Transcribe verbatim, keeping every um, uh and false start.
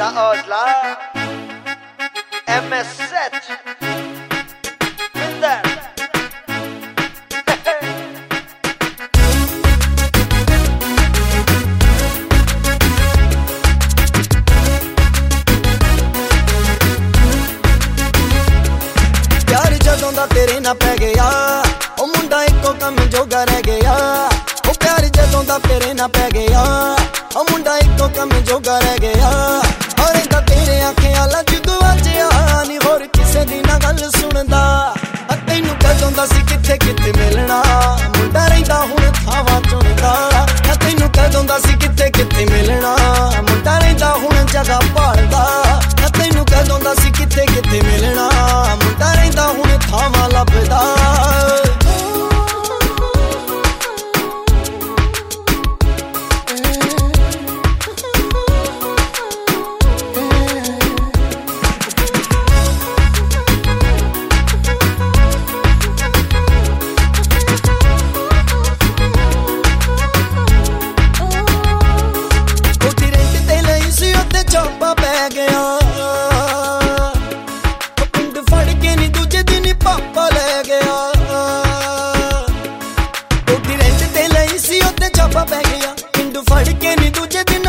Da Osla M S sete Minder प्यार जदों दा तेरे ना पै गया ओ मुंडा इको कम जोगा रह गया ओ प्यार जदों दा तेरे ना पै गया ओ मुंडा इको कम जोगा रह गया और इंदा तेरे आंखें लज गवाचिया नी होर किसे दी ना गल सुनदा तैनू कदों दा सी किथे किथे मिलना मुंडा रहिंदा हुण थावां चुनदा तैनू कदों दा सी किथे किथे मिलना मुंडा रहिंदा हुण जगह भालदा तैनू कदों दा सी किथे किथे मिलना मुंडा रहिंदा हुण थावां लभदा ਚਾਪਾ ਪੈ ਗਿਆ ਪਿੰਡ ਫੜ ਕੇ ਨੀ ਦੂਜੇ ਦਿਨ ਪਾਪਾ ਲੈ ਗਿਆ ਕੋਠੀ ਰੈਂਟ ਤੇ ਲਈ ਸੀ ਉੱਤੇ ਚਾਪਾ ਪੈ ਗਿਆ ਪਿੰਡ ਫੜ ਕੇ ਨੀ ਦੂਜੇ ਦਿਨ